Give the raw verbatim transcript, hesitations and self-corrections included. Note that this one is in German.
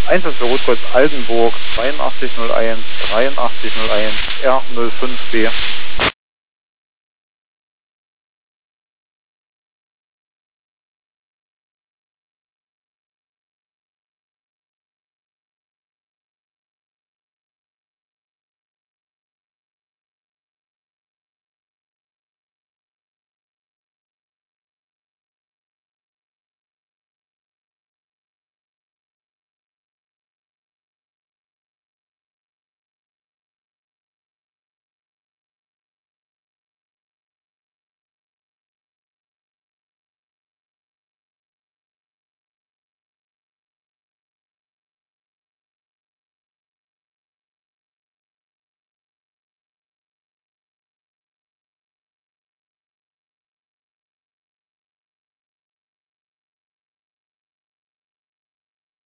Einsatz für Rotkreuz Altenburg, zweiundachtzig null eins, dreiundachtzig null eins, R null fünf B.